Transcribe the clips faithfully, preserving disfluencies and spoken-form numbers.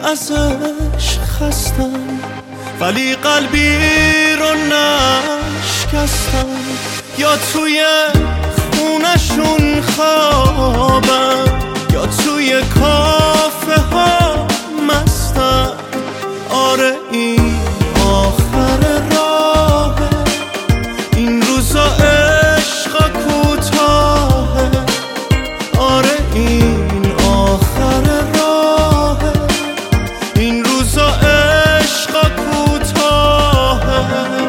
از عشق خستم، ولی قلبی رو نشکستم. یا توی خونشون خوابم، یا توی کافه ها مستم. آره این آخر راهه، این روزا عشق کوتاهه. آره این آخر راهه، این روزا عشق کوتاهه.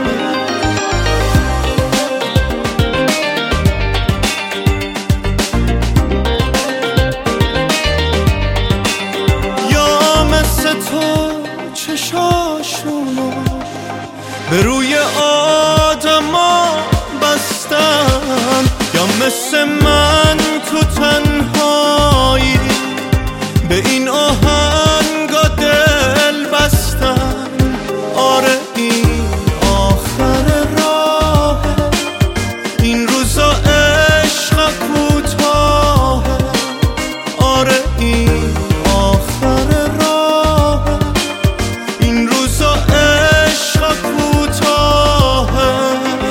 یا مثل تو چشاشونو به روی آدما بستم، یا مثل من تو تنهایی به این آهنگا دل بستم. آره این آخر راهه، این روزا عشق کوتاهه. آره این آخر راهه، این روزا عشق کوتاهه.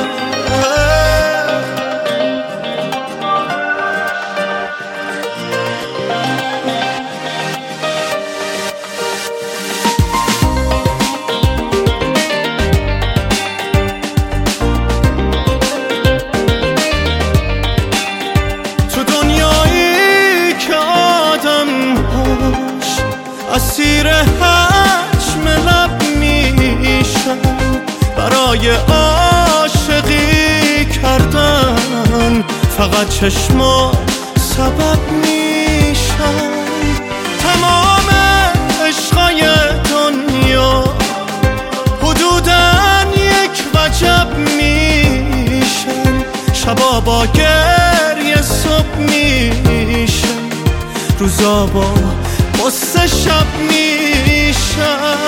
تو دنیایی که آدم‌هاش اسیر حجم لب میشن، برای عاشقی کردن فقط چشما سبب میشن. تمام عشقای دنیا حدوداً یک وجب میشن، شبا با گریه صبح میشن، روزا با قصه شب میشن.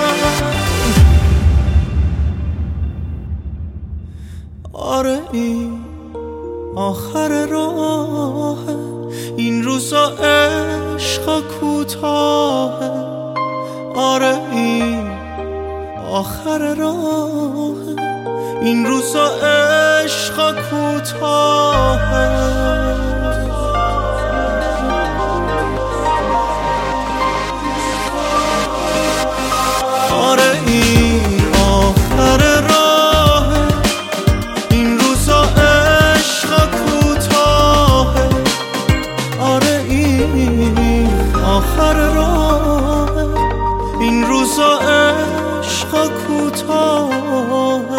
آره این آخر راهه، این روزا عشق کوتاهه. آره این آخر راهه، این روزا عشق کوتاهه. آره این آخر راهه، این روزا عشق کوتاهه. آره این آخر راهه، این روزا عشق کوتاهه.